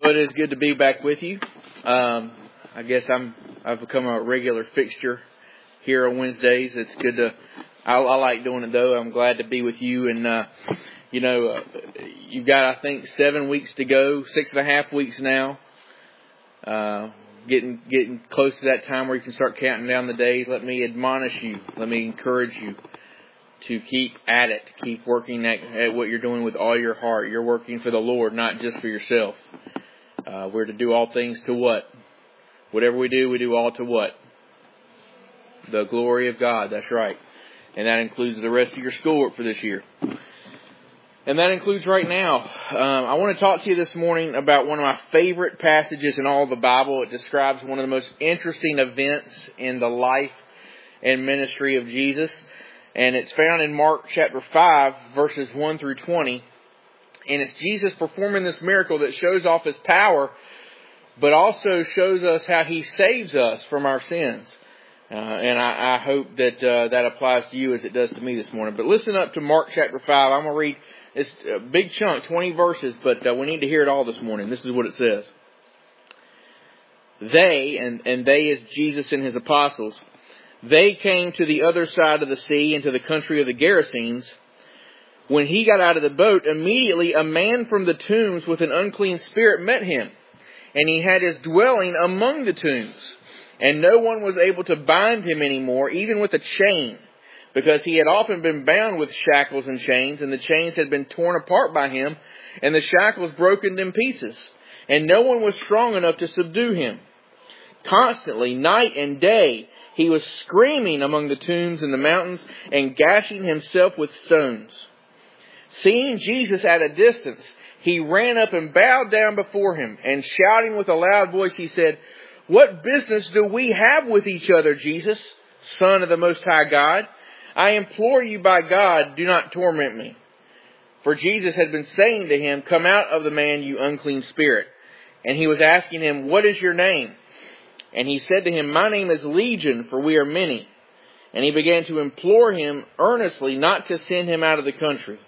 But it's good to be back with you. I guess I've become a regular fixture here on Wednesdays. It's good to. I like doing it though. I'm glad to be with you. And you've got, I think, 7 weeks to go, 6.5 weeks now. Getting close to that time where you can start counting down the days. Let me admonish you. Let me encourage you to keep at it. Keep working at what you're doing with all your heart. You're working for the Lord, not just for yourself. We're to do all things to what? Whatever we do all to what? The glory of God. That's right. And that includes the rest of your schoolwork for this year. And that includes right now. I want to talk to you this morning about one of my favorite passages in all of the Bible. It describes one of the most interesting events in the life and ministry of Jesus. And it's found in Mark chapter 5, verses 1 through 20. And it's Jesus performing this miracle that shows off His power, but also shows us how He saves us from our sins. And I hope that that applies to you as it does to me this morning. But listen up to Mark chapter 5. I'm going to read this big chunk, 20 verses, but we need to hear it all this morning. This is what it says. They, and they is Jesus and His apostles, they came to the other side of the sea into the country of the Gerasenes. When He got out of the boat, immediately a man from the tombs with an unclean spirit met Him. And he had his dwelling among the tombs. And no one was able to bind him anymore, even with a chain, because he had often been bound with shackles and chains, and the chains had been torn apart by him, and the shackles broken in pieces. And no one was strong enough to subdue him. Constantly, night and day, he was screaming among the tombs and the mountains, and gashing himself with stones. Seeing Jesus at a distance, he ran up and bowed down before Him, and shouting with a loud voice, he said, "What business do we have with each other, Jesus, Son of the Most High God? I implore you by God, do not torment me." For Jesus had been saying to him, "Come out of the man, you unclean spirit." And he was asking him, "What is your name?" And he said to him, "My name is Legion, for we are many." And he began to implore him earnestly not to send him out of the country.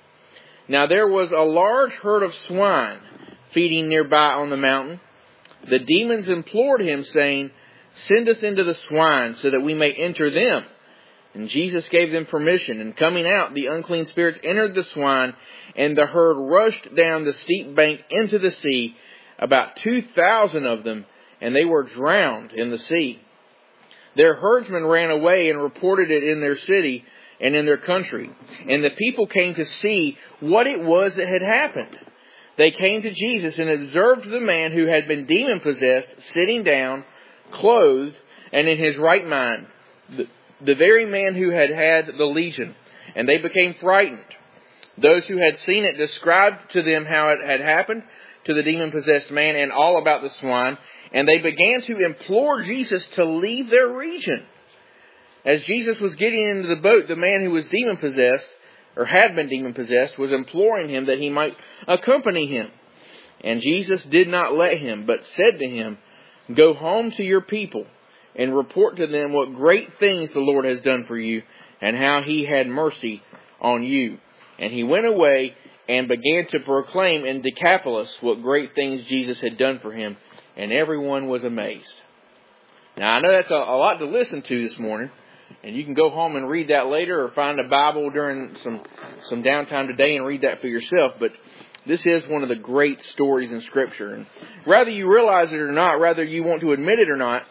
Now there was a large herd of swine feeding nearby on the mountain. The demons implored him, saying, "Send us into the swine, so that we may enter them." And Jesus gave them permission. And coming out, the unclean spirits entered the swine, and the herd rushed down the steep bank into the sea, about 2,000 of them, and they were drowned in the sea. Their herdsmen ran away and reported it in their city and in their country. And the people came to see what it was that had happened. They came to Jesus and observed the man who had been demon-possessed sitting down, clothed, and in his right mind, the very man who had had the legion. And they became frightened. Those who had seen it described to them how it had happened to the demon-possessed man and all about the swine. And they began to implore Jesus to leave their region. As Jesus was getting into the boat, the man who was demon-possessed, or had been demon-possessed, was imploring him that he might accompany him. And Jesus did not let him, but said to him, "Go home to your people, and report to them what great things the Lord has done for you, and how He had mercy on you." And he went away and began to proclaim in Decapolis what great things Jesus had done for him, and everyone was amazed. Now I know that's a lot to listen to this morning. And you can go home and read that later, or find a Bible during some downtime today and read that for yourself. But this is one of the great stories in Scripture. And whether you realize it or not, whether you want to admit it or not,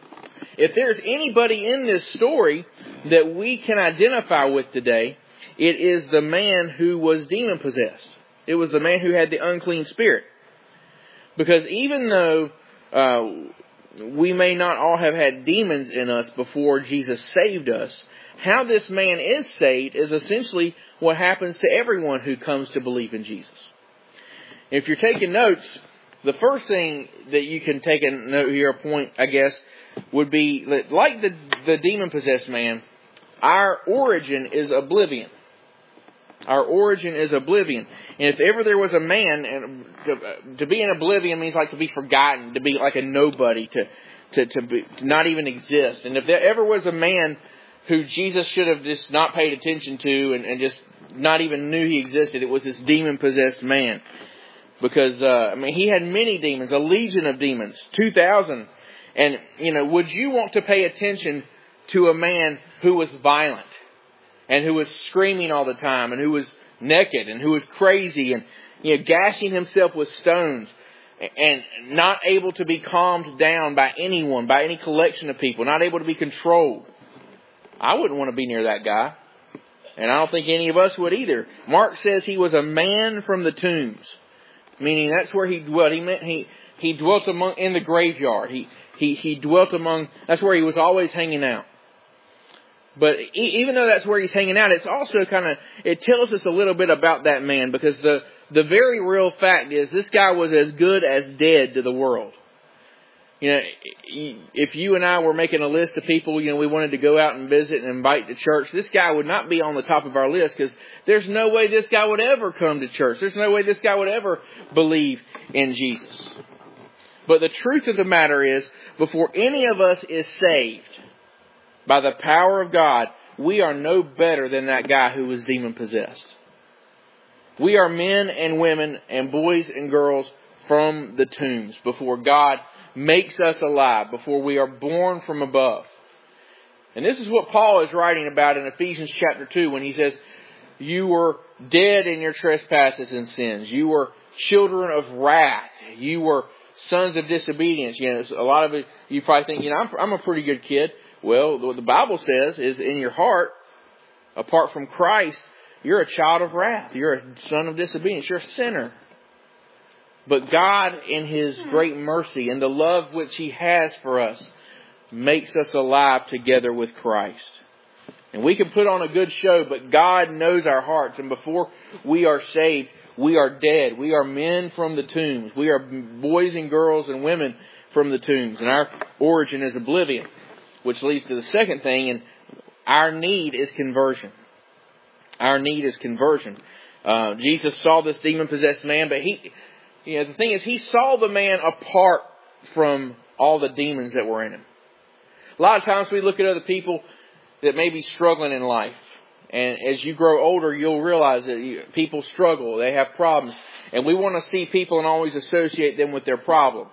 if there's anybody in this story that we can identify with today, it is the man who was demon-possessed. It was the man who had the unclean spirit. Because even though we may not all have had demons in us before Jesus saved us, how this man is saved is essentially what happens to everyone who comes to believe in Jesus. If you're taking notes, the first thing that you can take a note here, a point, I guess, would be that, like the demon-possessed man, our origin is oblivion. Our origin is oblivion. And if ever there was a man, and to be in oblivion means like to be forgotten, to be like a nobody, to not even exist. And if there ever was a man who Jesus should have just not paid attention to and just not even knew he existed, it was this demon-possessed man. Because, he had many demons, a legion of demons, 2,000. And, would you want to pay attention to a man who was violent and who was screaming all the time and who was naked and who was crazy and, gashing himself with stones and not able to be calmed down by anyone, by any collection of people, not able to be controlled? I wouldn't want to be near that guy. And I don't think any of us would either. Mark says he was a man from the tombs. Meaning that's where he dwelt. He meant he dwelt in the graveyard. He dwelt among, that's where he was always hanging out. But even though that's where he's hanging out, it's also it tells us a little bit about that man, because the very real fact is this guy was as good as dead to the world. If you and I were making a list of people, we wanted to go out and visit and invite to church, this guy would not be on the top of our list, because there's no way this guy would ever come to church. There's no way this guy would ever believe in Jesus. But the truth of the matter is, before any of us is saved by the power of God, we are no better than that guy who was demon possessed. We are men and women and boys and girls from the tombs before God makes us alive, before we are born from above. And this is what Paul is writing about in Ephesians chapter 2 when he says, you were dead in your trespasses and sins. You were children of wrath. You were sons of disobedience. A lot of it, you probably think, I'm a pretty good kid. Well, what the Bible says is in your heart, apart from Christ, you're a child of wrath. You're a son of disobedience. You're a sinner. But God, in His great mercy and the love which He has for us, makes us alive together with Christ. And we can put on a good show, but God knows our hearts. And before we are saved, we are dead. We are men from the tombs. We are boys and girls and women from the tombs. And our origin is oblivion, which leads to the second thing. And our need is conversion. Our need is conversion. Jesus saw this demon-possessed man, but the thing is, He saw the man apart from all the demons that were in him. A lot of times we look at other people that may be struggling in life. And as you grow older, you'll realize that people struggle. They have problems. And we want to see people and always associate them with their problems.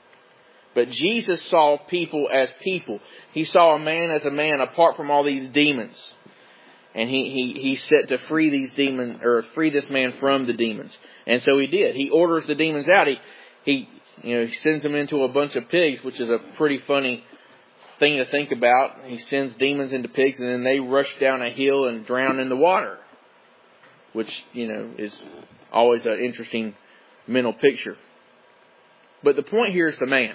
But Jesus saw people as people. He saw a man as a man apart from all these demons. And he set to free these demons, or free this man from the demons. And so He did. He orders the demons out. He sends them into a bunch of pigs, which is a pretty funny thing to think about. He sends demons into pigs, and then they rush down a hill and drown in the water, which, is always an interesting mental picture. But the point here is the man.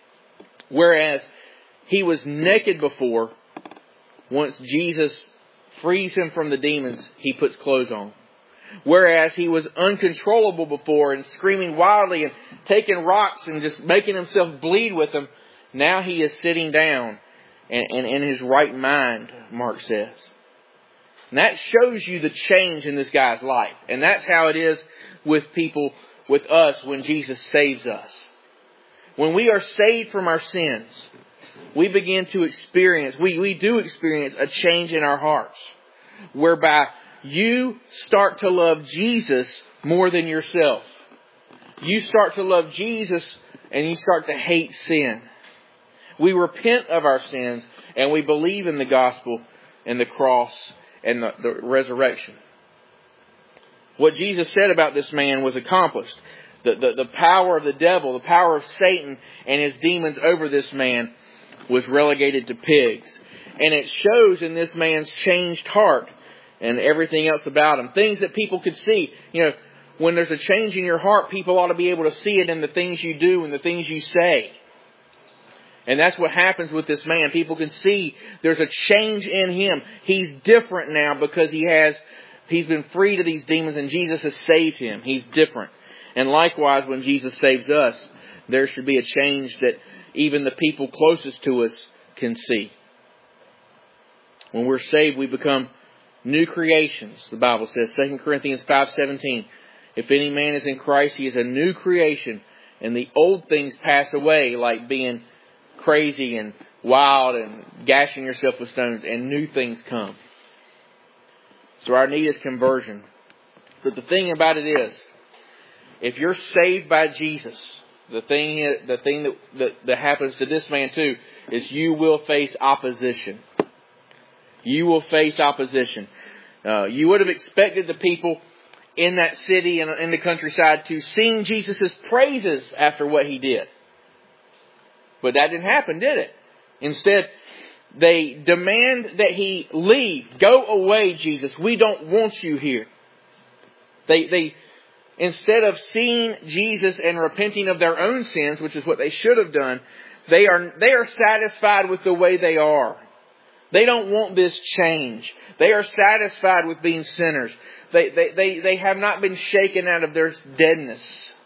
Whereas he was naked before, once Jesus frees him from the demons, He puts clothes on. Whereas he was uncontrollable before and screaming wildly and taking rocks and just making himself bleed with them, now he is sitting down and in his right mind, Mark says. And that shows you the change in this guy's life. And that's how it is with people, with us, when Jesus saves us. When we are saved from our sins, we begin to experience, we do experience a change in our hearts, whereby you start to love Jesus more than yourself. You start to love Jesus and you start to hate sin. We repent of our sins and we believe in the gospel and the cross and the resurrection. What Jesus said about this man was accomplished. The power of the devil, the power of Satan and his demons over this man was relegated to pigs. And it shows in this man's changed heart and everything else about him. Things that people could see. When there's a change in your heart, people ought to be able to see it in the things you do and the things you say. And that's what happens with this man. People can see there's a change in him. He's different now because he's been freed of these demons and Jesus has saved him. He's different. And likewise, when Jesus saves us, there should be a change that even the people closest to us can see. When we're saved, we become new creations, the Bible says. 2 Corinthians 5:17. If any man is in Christ, he is a new creation. And the old things pass away, like being crazy and wild and gashing yourself with stones, and new things come. So our need is conversion. But the thing about it is, if you're saved by Jesus, the thing that happens to this man too is you will face opposition. You will face opposition. You would have expected the people in that city and in the countryside to sing Jesus' praises after what he did. But that didn't happen, did it? Instead, they demand that he leave. Go away, Jesus. We don't want you here. They instead of seeing Jesus and repenting of their own sins, which is what they should have done, they are satisfied with the way they are. They don't want this change. They are satisfied with being sinners. They have not been shaken out of their deadness.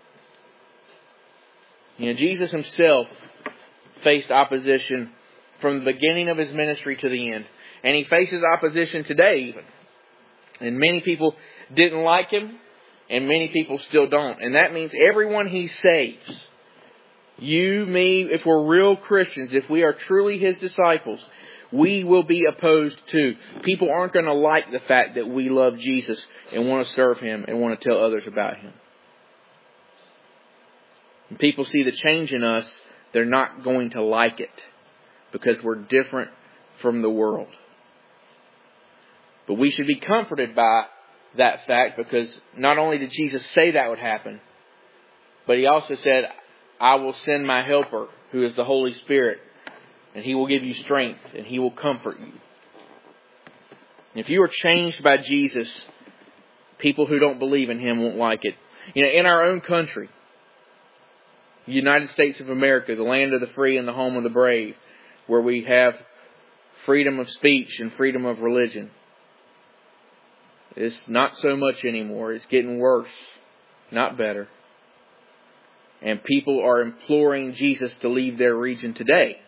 Jesus himself faced opposition from the beginning of his ministry to the end. And he faces opposition today even. And many people didn't like him, and many people still don't. And that means everyone he saves, you, me, if we're real Christians, if we are truly his disciples, we will be opposed to. People aren't going to like the fact that we love Jesus and want to serve him and want to tell others about him. When people see the change in us, they're not going to like it because we're different from the world. But we should be comforted by that fact, because not only did Jesus say that would happen, but he also said, I will send my helper, who is the Holy Spirit, and he will give you strength, and he will comfort you. And if you are changed by Jesus, people who don't believe in him won't like it. In our own country, the United States of America, the land of the free and the home of the brave, where we have freedom of speech and freedom of religion, it's not so much anymore. It's getting worse, not better. And people are imploring Jesus to leave their region today.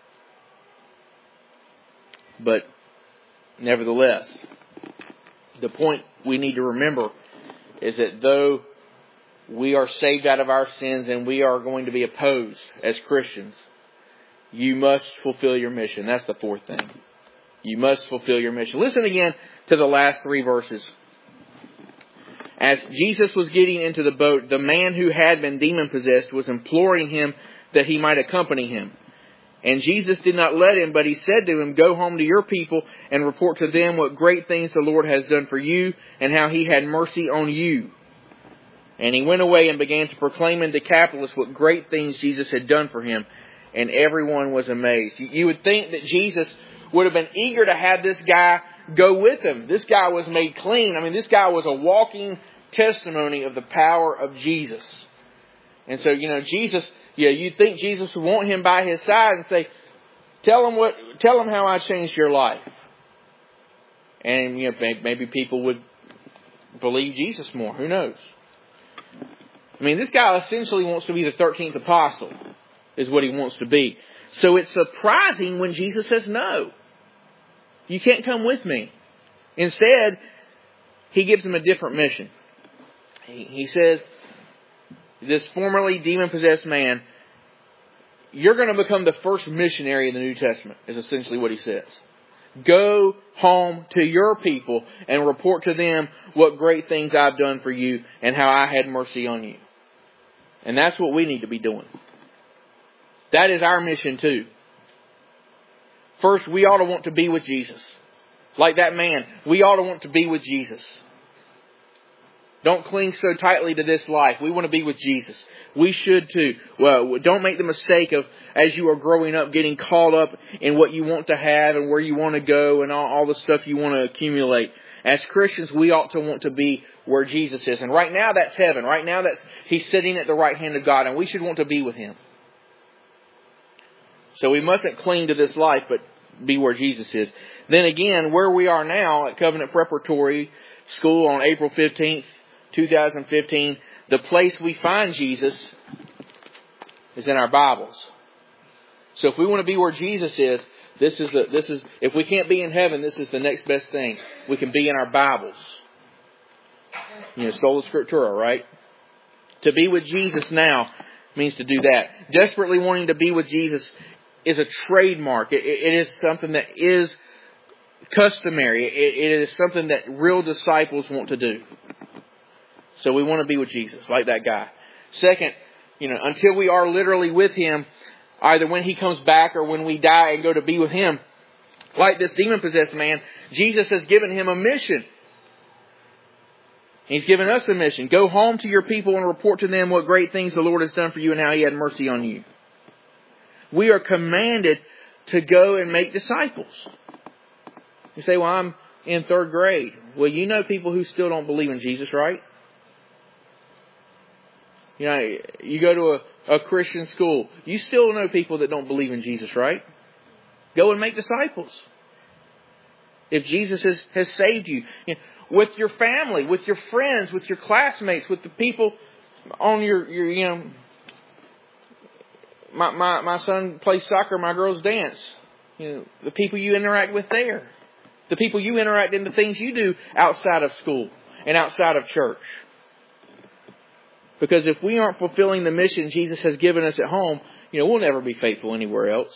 But nevertheless, the point we need to remember is that though we are saved out of our sins and we are going to be opposed as Christians, you must fulfill your mission. That's the fourth thing. You must fulfill your mission. Listen again to the last three verses. As Jesus was getting into the boat, the man who had been demon-possessed was imploring him that he might accompany him. And Jesus did not let him, but he said to him, Go home to your people and report to them what great things the Lord has done for you and how he had mercy on you. And he went away and began to proclaim in Decapolis what great things Jesus had done for him. And everyone was amazed. You would think that Jesus would have been eager to have this guy go with him. This guy was made clean. This guy was a walking testimony of the power of Jesus. And so, Jesus, you'd think Jesus would want him by his side and say, tell him how I changed your life. And, maybe people would believe Jesus more. Who knows? This guy essentially wants to be the 13th apostle, is what he wants to be. So it's surprising when Jesus says no. You can't come with me. Instead, he gives him a different mission. He says, this formerly demon-possessed man, you're going to become the first missionary in the New Testament, is essentially what he says. Go home to your people and report to them what great things I've done for you and how I had mercy on you. And that's what we need to be doing. That is our mission too. First, we ought to want to be with Jesus. Like that man, we ought to want to be with Jesus. Don't cling so tightly to this life. We want to be with Jesus. We should too. Well, don't make the mistake of, as you are growing up, getting caught up in what you want to have and where you want to go and all the stuff you want to accumulate. As Christians, we ought to want to be where Jesus is. And right now, that's heaven. Right now, He's sitting at the right hand of God, and we should want to be with Him. So we mustn't cling to this life, but be where Jesus is. Then again, where we are now at Covenant Preparatory School on April 15th, 2015, the place we find Jesus is in our Bibles. So if we want to be where Jesus is, this is if we can't be in heaven, this is the next best thing. We can be in our Bibles. Sola Scriptura, right? To be with Jesus now means to do that. Desperately wanting to be with Jesus is a trademark. It is something that is customary. It is something that real disciples want to do. So we want to be with Jesus, like that guy. Second, until we are literally with Him, either when He comes back or when we die and go to be with Him, like this demon-possessed man, Jesus has given him a mission. He's given us a mission. Go home to your people and report to them what great things the Lord has done for you and how He had mercy on you. We are commanded to go and make disciples. You say, well, I'm in 3rd grade. Well, you know people who still don't believe in Jesus, right? You go to a Christian school. You still know people that don't believe in Jesus, right? Go and make disciples. If Jesus has saved you. With your family, with your friends, with your classmates, with the people on your my son plays soccer, my girls dance. The people you interact with there. The people you interact in the things you do outside of school and outside of church. Because if we aren't fulfilling the mission Jesus has given us at home, we'll never be faithful anywhere else.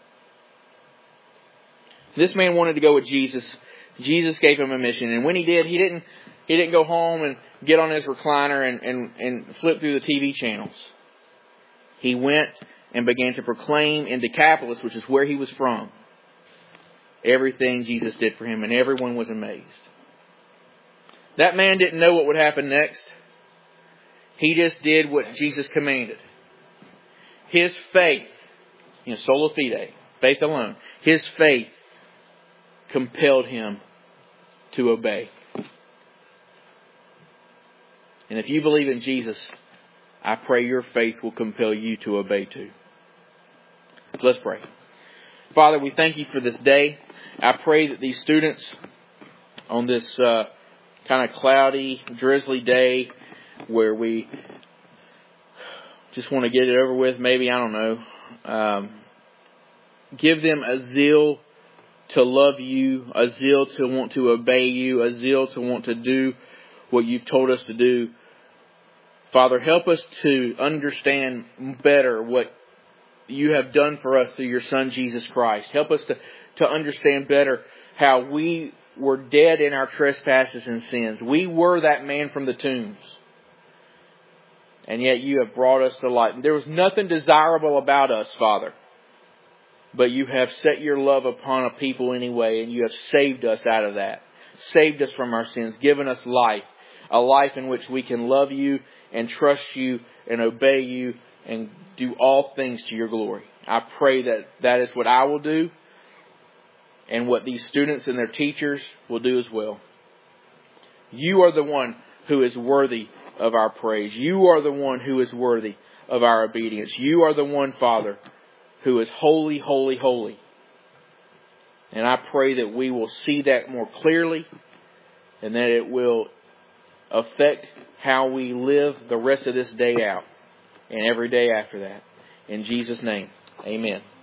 This man wanted to go with Jesus. Jesus gave him a mission. And when he did, he didn't go home and get on his recliner and flip through the TV channels. He went and began to proclaim in Decapolis, which is where he was from, everything Jesus did for him. And everyone was amazed. That man didn't know what would happen next. He just did what Jesus commanded. His faith, sola fide, faith alone, his faith compelled him to obey. And if you believe in Jesus, I pray your faith will compel you to obey too. Let's pray. Father, we thank you for this day. I pray that these students on this kind of cloudy, drizzly day where we just want to get it over with, maybe, I don't know, give them a zeal to love you, a zeal to want to obey you, a zeal to want to do what you've told us to do. Father, help us to understand better what you have done for us through your Son, Jesus Christ. Help us to understand better how we were dead in our trespasses and sins. We were that man from the tombs. And yet you have brought us to light. There was nothing desirable about us, Father. But you have set your love upon a people anyway, and you have saved us out of that. Saved us from our sins, given us life. A life in which we can love you and trust you and obey you and do all things to your glory. I pray that that is what I will do and what these students and their teachers will do as well. You are the one who is worthy of our praise. You are the one who is worthy of our obedience. You are the one, Father, who is holy, holy, holy. And I pray that we will see that more clearly and that it will affect how we live the rest of this day out and every day after that. In Jesus' name, amen.